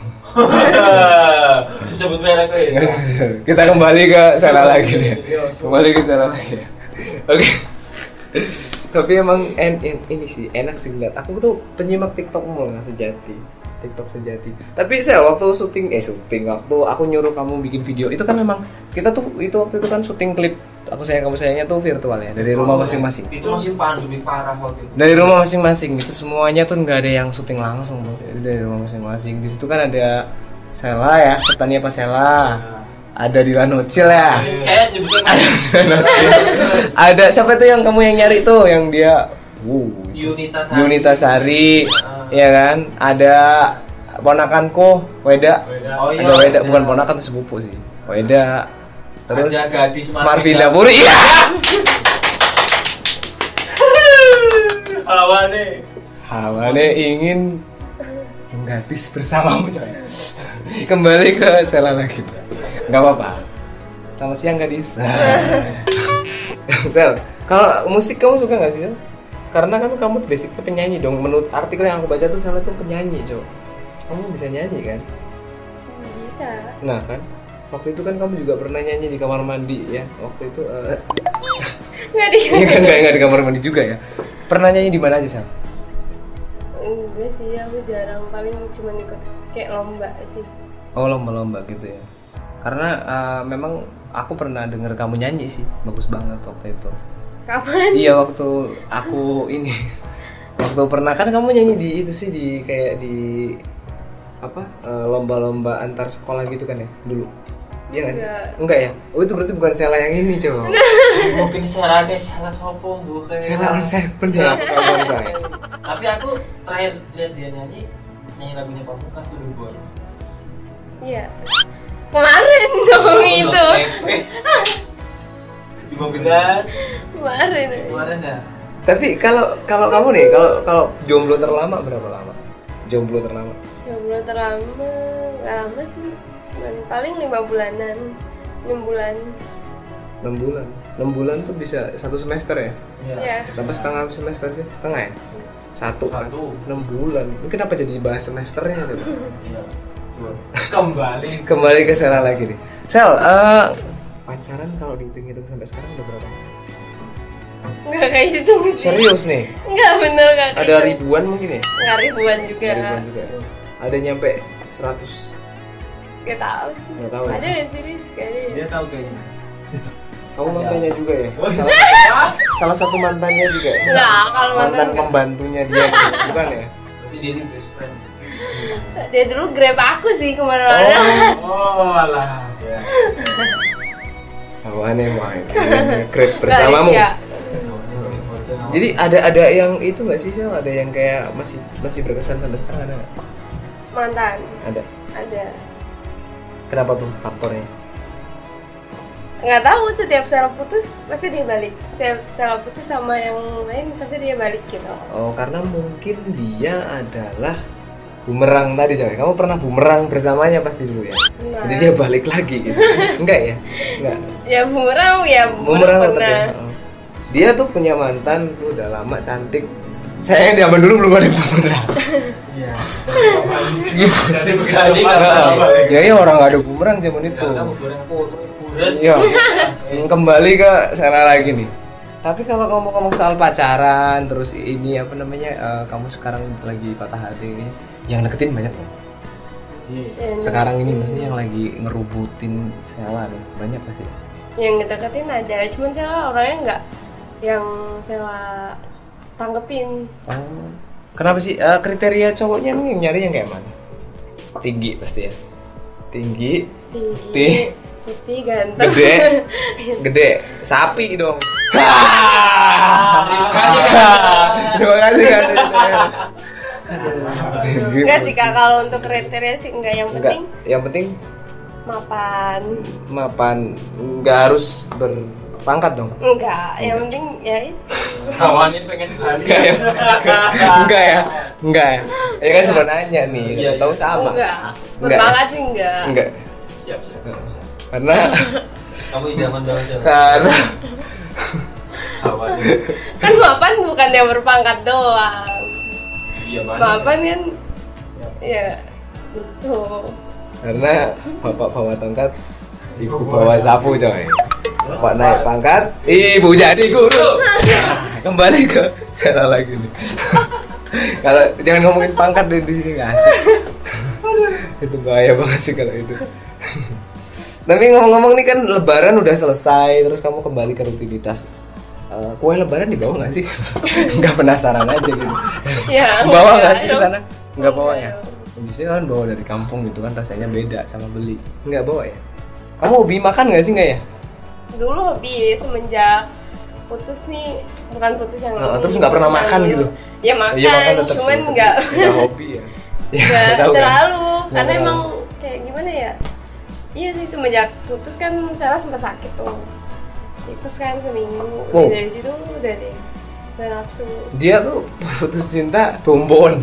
Disebut merek ya. Kita kembali ke Sela lagi deh. Kembali ke Sela lagi. Oke. Tapi emang ini sih enak sih lihat. Aku tuh penyimak TikTokmu nggak sejati. TikTok sejati. Tapi Sel waktu syuting waktu aku nyuruh kamu bikin video itu kan memang kita tuh waktu itu kan syuting klip Aku Sayang Kamu Sayangnya tuh virtual ya dari rumah masing-masing. Itu masih lebih parah waktu itu. Dari rumah masing-masing itu semuanya tuh nggak ada yang syuting langsung bro. Itu dari rumah masing-masing. Di situ kan ada Sela ya, Septania Pasela. Ada Dilan Ocil ya. Kayak nyebutnya Ada siapa tuh yang kamu yang nyari tuh yang dia Yunita Sari. Ya kan? Ada ponakanku Weda. Oh iya. Ada Weda, bukan ponakan tuh sepupu sih. Weda. Terus ada gadis Marvinda Puri. Iya. Hawane ingin gadis bersamamu coy. Kembali ke Sela lagi. Enggak apa-apa. Selamat siang gadis. Sel, kalau musik kamu suka nggak sih? Sel? Karena kan kamu basicnya penyanyi dong. Menurut artikel yang aku baca tuh Sela tuh penyanyi, coy. Kamu bisa nyanyi kan? Bisa. Nah kan, waktu itu kan kamu juga pernah nyanyi di kamar mandi ya. Waktu itu enggak di kamar mandi juga ya. Pernah nyanyi di mana aja, Sel? Enggak sih, aku jarang, paling cuma ikut kayak lomba sih. Oh, lomba-lomba gitu ya. Karena memang aku pernah denger kamu nyanyi sih, bagus banget waktu itu. Kapan? Iya, waktu aku ini. Waktu pernah kan kamu nyanyi di itu sih di kayak di apa? Lomba-lomba antar sekolah gitu kan ya dulu. Iya nggak sih? Enggak ya? Oh itu berarti bukan Sela yang ini coba. Mungkin Sela sopo bukan. Sela on Seven ya. Tapi aku terakhir lihat dia nyanyi lagunya Pamungkas tuh dulu. Iya. Kemarin dong itu. Di mobil kan? Kemarin ya. Tapi kalau kamu nih, kalau jomblo terlama berapa lama? Jomblo terlama nggak lama sih. Paling 5 bulanan. 6 bulan. 6 bulan tuh bisa 1 semester ya? Iya. Setengah semester sih? Setengah ya? Satu. 6 bulan. Mungkin kenapa jadi bahas semesternya coba? Iya. Kembali ke Sela lagi nih. Sel, pacaran kalau dihitung-hitung sampai sekarang udah berapa? Nggak kayak gitu sih. Serius nih? Nggak bener nggak kayak Ada gitu. ribuan mungkin ya? Nggak ribuan juga. Ada nyampe 100? Nggak tahu sih. Nggak tahu ya? Ada nggak sih Riz? Kayaknya. Dia tahu kayaknya. Kamu mantannya juga ya? Salah satu mantannya juga ya? Enggak, kalau Mantan mantan enggak. pembantunya dia gitu, bukan ya? Berarti dia ini best friend. Dia dulu grab aku sih kemana-mana. Oh, alah. Ya. Awalnya main grab bersamamu. Garis ya. Jadi ada yang itu nggak sih Sel? Ada yang kayak masih berkesan sampai sekarang ada nggak? Mantan Ada. ada. Kenapa tuh faktornya? Nggak tahu, setiap saya putus pasti dia balik. Setiap saya putus sama yang lain pasti dia balik gitu. Oh karena mungkin dia adalah bumerang tadi cewek. Kamu pernah bumerang bersamanya pasti dulu ya? Nah. Jadi dia balik lagi gitu. Enggak ya? Enggak. Ya bumerang Bumerang tetap pernah. ya. Oh. Dia tuh punya mantan tuh udah lama cantik. Saya yang zaman dulu belum ada bumerang. Iya. Jadi berkali Jadi orang nggak ada bumerang zaman itu. kamu goreng foto bures. Iya. Kembali ke sana lagi nih. Tapi kalau ngomong-ngomong soal pacaran, terus ini apa namanya, kamu sekarang lagi patah hati ini, yang deketin banyak loh. Yang- Sekarang ini maksudnya yang lagi ngerubutin Sela nih, banyak pasti. yang ngedeketin ada, cuman saya orangnya nggak yang saya tanggepin. Oh. Kenapa sih kriteria cowoknya nih nyari yang kayak mana? Tinggi pasti ya. Tinggi, Tinggi, putih, ganteng. gede, gede, sapi dong. Terima kasih kan. Enggak sih Kak, kalau untuk kriteria sih enggak, yang Enggak, penting yang penting mapan. enggak harus berpangkat dong. Enggak, yang penting ya itu. Kawanin pengen hari. Enggak ya. Enggak ya. Enggak ya. Ya kan cuma nanya nih, Iya, tahu sama. Enggak. Enggak. Berpangkat sih enggak. Enggak. Siap. Karena Kamu idaman banget ya. karena Kawanin. Kan mapan bukan yang berpangkat doang. Iya banget. Mapan kan ya gitu. karena bapak bawa tongkat, ibu bawa sapu coy. Bapak naik pangkat, ibu jadi guru. Nah, kembali ke Sela lagi nih. Kalau jangan ngomongin pangkat di sini nggak asik. Itu bahaya banget sih kalau itu. Tapi ngomong-ngomong nih kan Lebaran udah selesai, terus kamu kembali ke rutinitas. Kue Lebaran dibawa nggak sih? Nggak penasaran aja gitu. Ya. Bawa nggak enggak sih ke dong. sana? Nggak bawa ya? Enggak dong. Biasanya kan bawa dari kampung gitu kan rasanya beda sama beli. Nggak bawa ya? Kamu hobi makan nggak sih nggak ya? Dulu hobi, semenjak putus nih, bukan putus yang Terus nggak pernah putus yang makan dulu. gitu? Ya makan, Iya, makan tetap sih, cuman tapi nggak nggak hobi ya. Ya, nggak tahu kan? terlalu, karena terlalu. emang kayak gimana ya? Iya sih, semenjak putus kan saya sempat sakit tuh, tipes kan seminggu. Oh. Dari situ udah deh nggak nafsu. Dia tuh putus cinta dombon.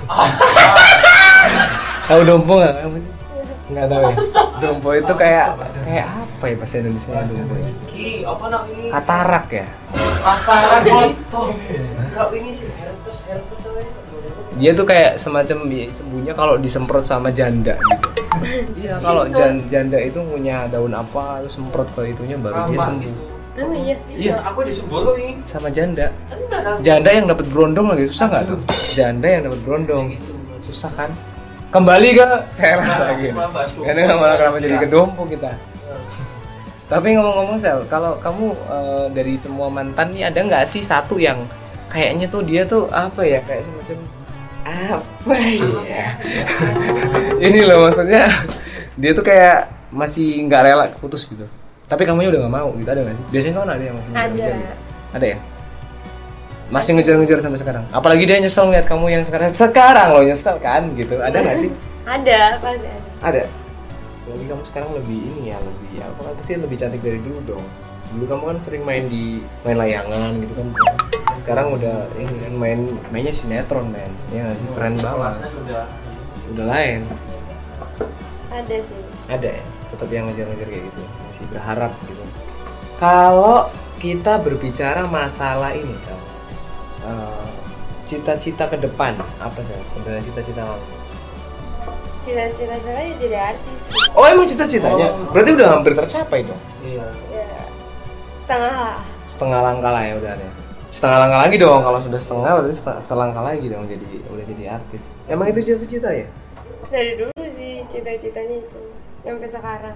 Tahu dombo nggak kamu? Nggak tahu ya. Dombo itu kayak apa ya bahasa Indonesia dombo? Ya? Iki, apa nak ini? Katarak ya. Katarak gitu. Kau ini sih herpes apa? Dia tuh kayak semacam ya, sembuhnya kalau disemprot sama janda gitu. Iya, kalau janda itu punya daun apa terus semprot ke itunya baru dia sembuh. Oh iya. Iya, aku disembur loh ini. Sama janda. Janda yang dapat berondong lagi susah nggak tuh? Janda yang dapat berondong susah kan? Kembali ke Sel lagi. Karena malah kenapa jadi kedompo kita. Tapi ngomong-ngomong Sel, kalau kamu dari semua mantan nih ada nggak sih satu yang kayaknya tuh dia tuh apa ya kayak semacam apa ya? Ini loh maksudnya dia tuh kayak masih nggak rela putus gitu. Tapi kamunya udah nggak mau gitu, ada nggak sih? Biasanya kan ada yang masih ngejar-ngejar Ada. gitu. Ada ya? Masih ngejar-ngejar sampai sekarang. Apalagi dia nyesel ngeliat kamu yang sekarang lo nyesel kan gitu. Ada nggak sih? Ada, pasti ada. Ada. Jadi kamu sekarang lebih ini ya, lebih apa kan pasti lebih cantik dari dulu dong. Dulu kamu kan sering main layangan gitu kan. Sekarang udah ini kan mainnya sinetron men. Ya nggak sih keren banget. Udah lain. Ada sih. Ada ya. Tetap yang ngejar-ngejar kayak gitu. Masih berharap gitu. Kalau kita berbicara masalah ini, Sal, cita-cita ke depan apa sih sebenarnya cita-cita kamu? Cita-cita saya ya jadi artis. Oh emang cita-citanya? Berarti udah hampir tercapai dong. Iya. Ya, setengah lah. Setengah langkah lah ya udah ya. Setengah langkah lagi dong kalau sudah setengah berarti selangkah lagi dong udah jadi artis. Emang itu cita-cita ya? Dari dulu sih cita-citanya itu sampai sekarang.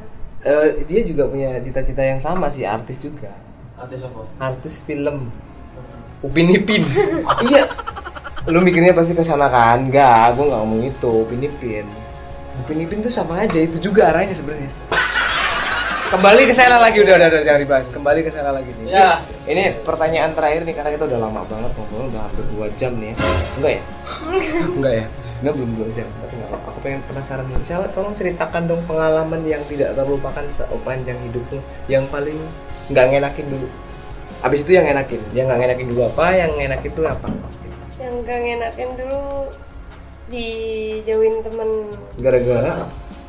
Dia juga punya cita-cita yang sama sih, artis juga. Artis apa? Artis film. Upin Ipin. Iya. Lu mikirnya pasti ke sana kan? Enggak, gua enggak ngomong itu. Upin Ipin. Upin Ipin tuh sama aja, itu juga arahnya sebenarnya. Kembali ke Sela lagi, udah jangan dibahas. Kembali ke Sela lagi nih. Ya. Ini pertanyaan terakhir nih, karena kita udah lama banget ngobrol, udah hampir 2 jam nih ya. Enggak ya? Enggak ya? Sebenarnya belum 2 jam, tapi nggak apa-apa. Aku pengen penasaran nih. Sela, tolong ceritakan dong pengalaman yang tidak terlupakan sepanjang hidupmu, yang paling nggak ngenakin dulu. Abis itu yang ngenakin. Yang nggak ngenakin dulu apa? Yang ngenakin itu apa? Yang gak ngenakin dulu dijauhin temen. Gara-gara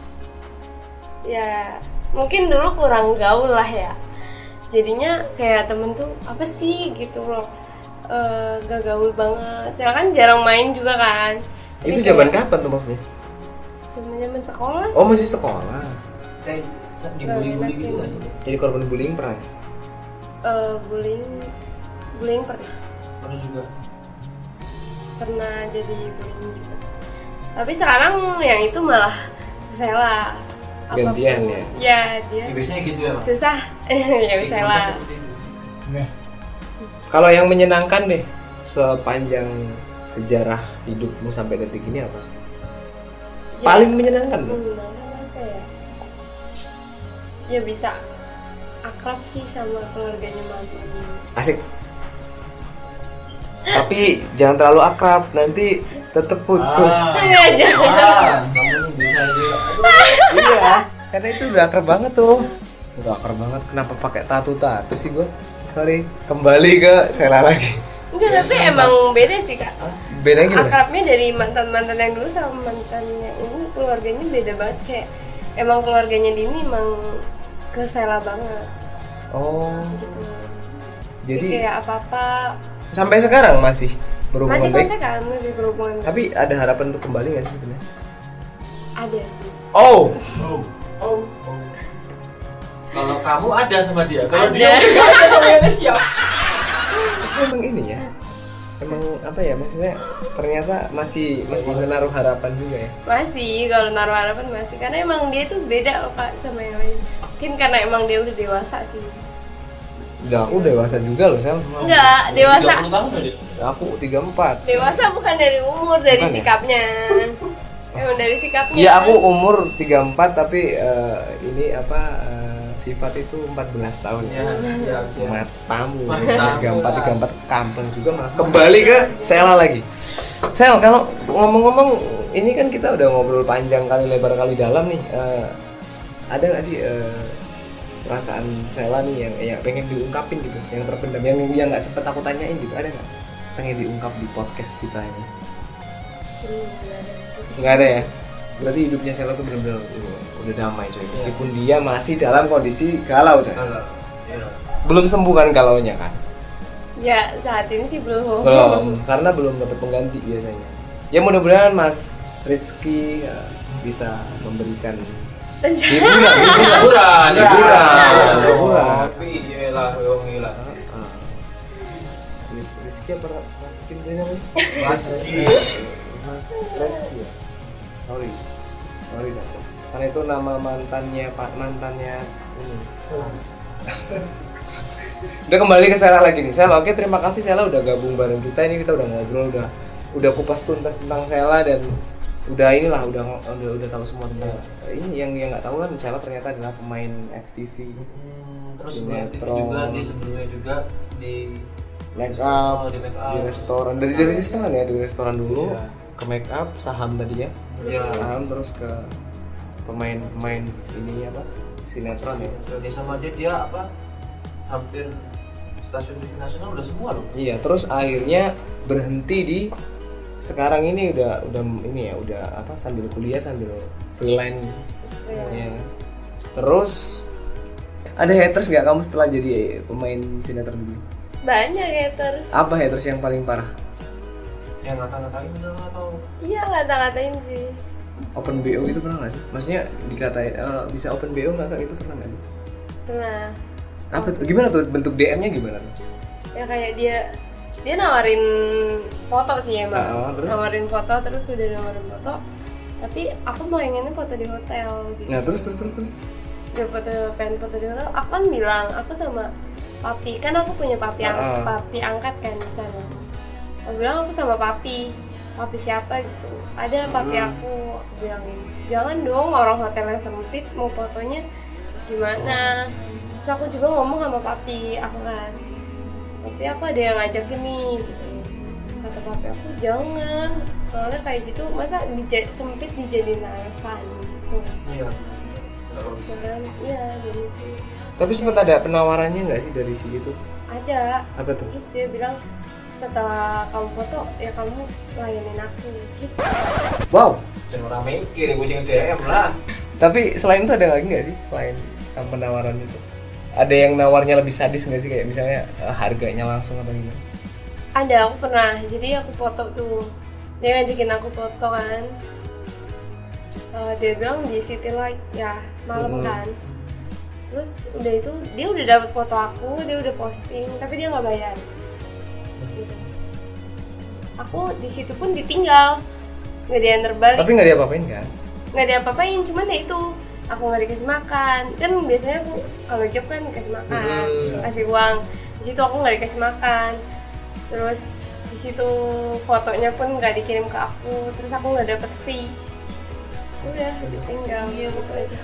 Ya mungkin dulu kurang gaul lah ya, jadinya kayak temen tuh apa sih gitu loh, gak gaul banget. Soalnya kan jarang main juga kan. itu zaman kapan tuh maksudnya? Zaman sekolah sih. Oh, masih sekolah. Kayak dibully-bully gitu kan? Jadi korban bullying pernah? Bullying Pernah juga. pernah jadi bullying juga. Tapi sekarang yang itu malah Sela. Gantian ya? Ya dia Ya, biasanya gitu ya, Mas. susah. Ya Siklusnya Sela. seperti itu. Kalau yang menyenangkan deh sepanjang sejarah hidupmu sampai detik ini apa? Ya, Paling menyenangkan loh. menyenangkan apa ya? Ya bisa akrab sih sama keluarganya mantan. Asik. Tapi jangan terlalu akrab, nanti tetep putus. Enggak jangan. Kamu nih bisa aja. Iya, karena itu udah akrab banget tuh. Udah akrab banget. Kenapa pakai tato sih gua? Sorry. Kembali ke Sela lagi. Enggak, tapi emang beda sih Kak. Bedanya gimana? Akrabnya dari mantan-mantan yang dulu sama mantannya ini keluarganya beda banget, kayak emang keluarganya Dini emang ke Sela banget Oh, gitu. jadi kayak apa-apa sampai sekarang masih berhubungan masih baik. kontak kan, masih berhubungan. Tapi ada harapan untuk kembali nggak sih sebenarnya? Ada sih. Oh, Kalau kamu ada sama dia, kalau Ada. dia nggak ada sama yang siap. tapi emang ini ya. Emang apa ya, maksudnya ternyata masih menaruh harapan juga ya. Masih, kalau naruh harapan masih, karena emang dia tuh beda loh Kak sama yang lain. Mungkin karena emang dia udah dewasa sih. Udah, aku dewasa juga loh, Sel. Enggak, dewasa. 30 tahun udah dia. Aku 34. Dewasa bukan dari umur, dari Bukan ya? sikapnya. Emang dari sikapnya. Iya, aku umur 34 tapi ini apa sifat itu 14 tahun ya. Ya, siap. Matamu. Matamu. 34 kampung juga malah. Kembali ke Sela lagi. Sel, kalau ngomong-ngomong ini kan kita udah ngobrol panjang kali lebar kali dalam nih. Ada nggak sih perasaan Sela nih yang pengen diungkapin gitu, yang terpendam, yang nggak sempet aku tanyain gitu, ada nggak? Pengen diungkap di podcast kita ini? Nggak ada ya? Berarti hidupnya Sela tuh benar-benar udah damai coy, meskipun dia masih dalam kondisi galau coy. Iya. Belum sembuh kan galaunya kan? Ya, saat ini sih belum. Belum, karena belum dapat pengganti biasanya. Ya mudah-mudahan Mas Rizky bisa memberikan hiburan. Tapi iyalah, yongilah. Rizky apa Mas Rizky namanya? Mas Rizky. Sorry satu. Karena itu nama mantannya ini. Udah kembali ke Sela lagi nih. Sela, oke, terima kasih Sela udah gabung bareng kita. Ini kita udah ngobrol, udah kupas tuntas tentang Sela dan udah tahu semua tentang ini. Yang nggak tahu kan Sela ternyata adalah pemain FTV. Terus juga di sebelumnya juga di make up, di restoran, dari restoran ya, dari restoran dulu ke make up, saham tadi ya. Iya. Saham terus ke pemain ini apa? Sinetron ya. Ya sama dia apa? Hampir stasiun TV nasional udah semua loh. Iya, terus akhirnya berhenti di sekarang ini udah ini ya, udah apa, sambil kuliah sambil freelance ya. Terus ada haters nggak kamu setelah jadi pemain sinetron dulu? Banyak haters. Apa haters yang paling parah? Yang ngata-ngatain udah atau Iya, ngata-ngatain sih. Open BO gitu pernah nggak sih? Maksudnya dikatain bisa open BO nggak, Kak? Itu pernah nggak sih? Pernah. Apa gimana tuh bentuk DM-nya gimana tuh? Ya kayak dia nawarin foto sih emang. Terus? Nawarin foto, terus udah nawarin foto. Tapi aku pengennya foto di hotel gitu. Nah, terus dia pengen foto di hotel, aku kan bilang aku sama papi, kan aku punya papi angkat kan di sana. Aku bilang aku sama papi siapa gitu, ada papi aku bilangin jangan dong, orang hotel yang sempit mau fotonya gimana. Terus aku juga ngomong sama papi aku kan, papi aku ada yang ngajakin nih gitu. Kata papi aku jangan, soalnya kayak gitu masa sempit dijadiin alasan gitu. Iya. Jangan, iya jadi itu. Tapi sempat ada penawarannya nggak sih dari si itu? Ada. Apa tuh? Terus dia bilang setelah kamu foto ya kamu layanin aku gitu. Wow. Jangan orang mikir, gue sing DM lah. Tapi selain itu ada lagi nggak sih selain penawaran itu? Ada yang nawarnya lebih sadis nggak sih, kayak misalnya harganya langsung atau gimana? Ada, aku pernah. Jadi aku foto tuh, dia ngajakin aku foto kan. Dia bilang di City Light ya malam kan. Terus udah itu dia udah dapat foto aku, dia udah posting, tapi dia nggak bayar. Gitu. Aku di situ pun ditinggal, nggak diantar balik. Tapi nggak diapa-apain kan? Nggak diapa-apain, cuman ya itu aku nggak dikasih makan. Kan biasanya aku kalau job kan dikasih makan, kasih uang. Di situ aku nggak dikasih makan. Terus di situ fotonya pun nggak dikirim ke aku. Terus aku nggak dapet fee. Udah ditinggal gitu aja.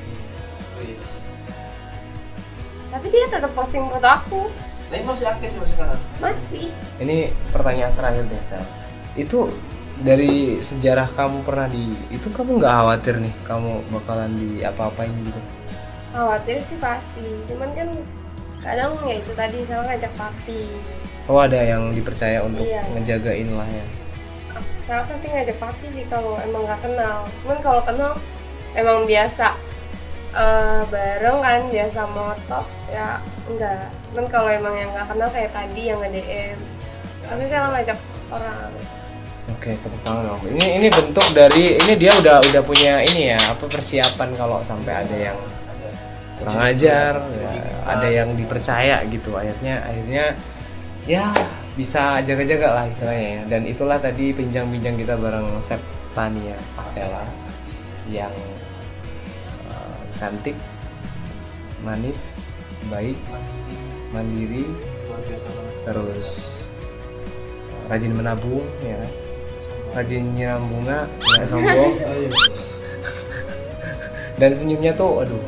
Tapi dia tetap posting foto aku. Tapi masih aktif sampai sekarang? Masih. Ini pertanyaan terakhir deh, Sal. Itu dari sejarah kamu pernah itu kamu nggak khawatir nih kamu bakalan di apa-apain gitu? Khawatir sih pasti. Cuman kan kadang ya itu tadi sama ngajak papi. Oh, ada yang dipercaya untuk Iya. ngejagain lah ya. Saya pasti ngajak papi sih kalau emang nggak kenal. Cuman kalau kenal emang biasa bareng kan, biasa moto ya enggak. Cuman kalau emang yang nggak kenal kayak tadi yang nge-DM, pasti saya ngajak orang. Oke, tepuk tangan dong. Ini bentuk dari ini dia udah punya ini ya, apa persiapan kalau sampai ada yang kurang ajar, ya, ada yang dipercaya gitu. Akhirnya ya bisa jaga-jaga lah istilahnya ya. Dan itulah tadi bincang-bincang kita bareng Septania Pasela yang cantik, manis, baik, mandiri, Luar biasa banget. terus rajin menabung ya, rajin nyiram bunga, nggak sombong, dan senyumnya tuh aduh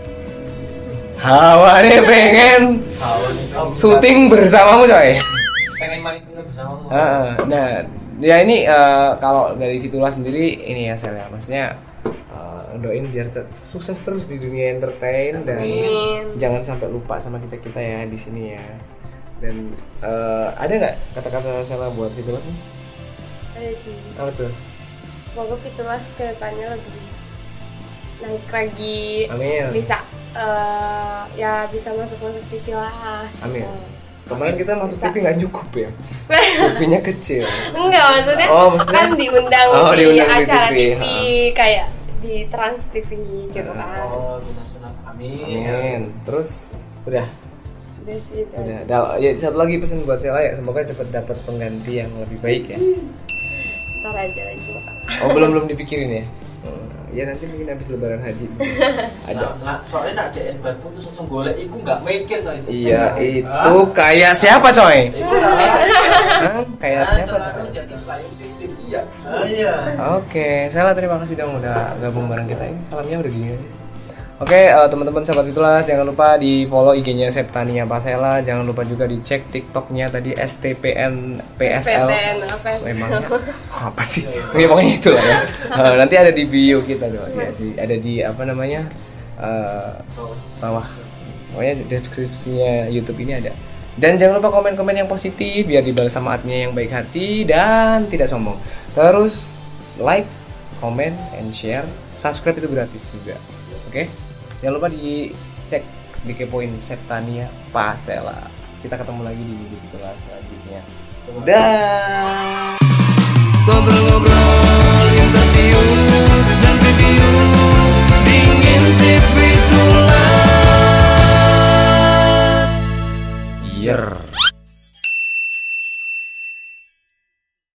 hawane pengen syuting bersamamu coy. Pengen main bersamamu. Nah ya ini kalau dari Fitula sendiri ini ya Sel ya, maksudnya doain biar sukses terus di dunia entertain dan jangan sampai lupa sama kita ya di sini ya. Dan ada nggak kata-kata Sela buat Fitula nih? Ada sih. Apa tuh? Semoga Fitulas ke depannya lebih naik lagi. Amin. Bisa ya bisa masuk TV lah. Amin. Gitu. Kemarin kita masuk Bisa. TV nggak cukup ya, TV-nya kecil. Enggak, maksudnya, maksudnya kan diundang di diundang di acara TV, TV, kayak di Trans TV gitu kan. Oh, sunat. Amin. Amin. Terus udah Udah sih itu. ya satu lagi pesan buat Sela ya, semoga cepat dapat pengganti yang lebih baik ya. Ntar aja lagi Pak. Oh belum dipikirin ya? Ya nanti mungkin habis lebaran haji ada. Nah, soalnya nak DN ban putus langsung golek iku enggak mikir soalnya. Iya itu kayak siapa coy? Iku enggak mikir. Hah? Kayak siapa coy? Jadi playing victim iya. Iya. Oke, Sela terima kasih dong udah gabung bareng kita ini. Salamnya udah gini aja. Oke, teman-teman sahabat Fitulas, jangan lupa di follow IG-nya Septania Pasela, jangan lupa juga dicek TikTok-nya tadi STPN PSL. SPTN apa? Memangnya apa sih? Ya, pokoknya itu lah ya. Nanti ada di bio kita tuh, ya, ada di apa namanya bawah. Pokoknya deskripsinya YouTube ini ada. Dan jangan lupa komen-komen yang positif biar dibalas sama adminnya yang baik hati dan tidak sombong. Terus like, comment, and share. Subscribe itu gratis juga. Oke? Jangan lupa dicek, dikepoin Septania Pasela. Kita ketemu lagi di video selanjutnya. Dah. Ngobrol-ngobrol.